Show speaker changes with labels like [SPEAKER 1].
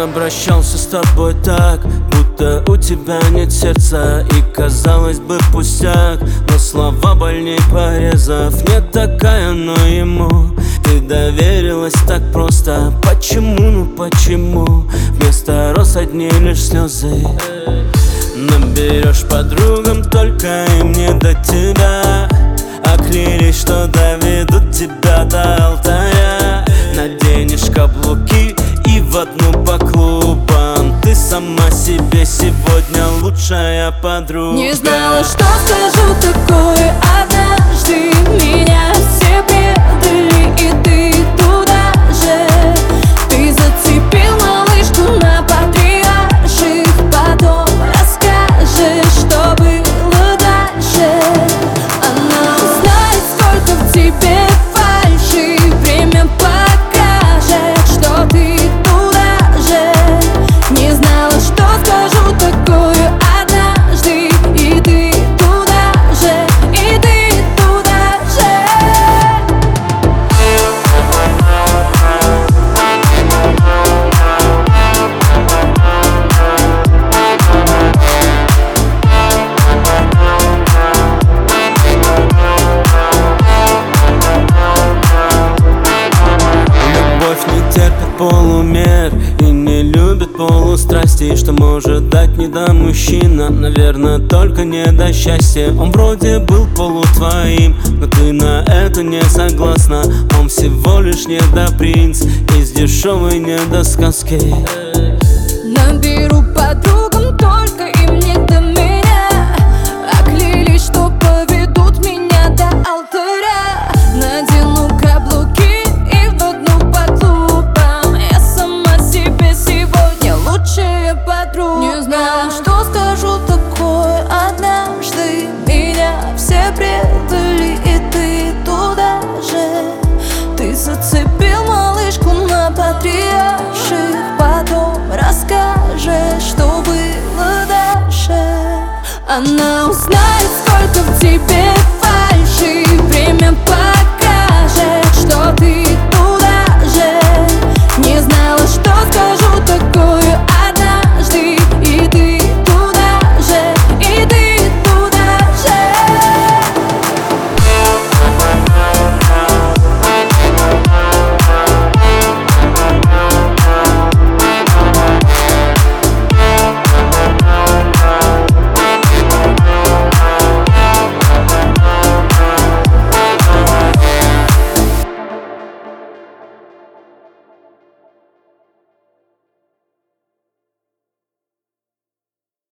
[SPEAKER 1] обращался с тобой так, будто у тебя нет сердца. И казалось бы пустяк, но слова больней порезов. Не такая, но ему ты доверилась так просто. Почему, ну почему вместо роз одни лишь слезы? Наберешь подругам, только им не до тебя. Оклялись, что доведут тебя до алтаря. Наденешь каблуки и в одну по клубам. Ты сама себе сегодня лучшая подруга.
[SPEAKER 2] Не знала, что скажу такое однажды. Меня все предали, и ты туда же. Ты зацепил малышку на патриарших. Потом расскажешь, что было дальше. Она узнает, сколько в тебе фальши. Время покажет, что ты туда же. Не знала, что скажу такое однажды. И ты туда же, и ты туда же.
[SPEAKER 1] Любовь не терпит полумер и не любит полустрасти. Что может дать не до мужчина? Наверное, только не до счастья. Он вроде был полутвоим, но ты на это не согласна. Он всего лишь недопринц из дешевой недосказки.
[SPEAKER 2] Наберу подругам, только им не до меня. Оклялись, что поведут меня до алтаря. Надену каблуки и в одну по клубам. Я сама себе сегодня лучшая подруга. Не знала, что скажу такое однажды. Меня все предали, и ты туда же. Ты зацепил малышку на патриарших. Потом расскажешь, что было дальше. Она узнает, сколько в тебе фальши.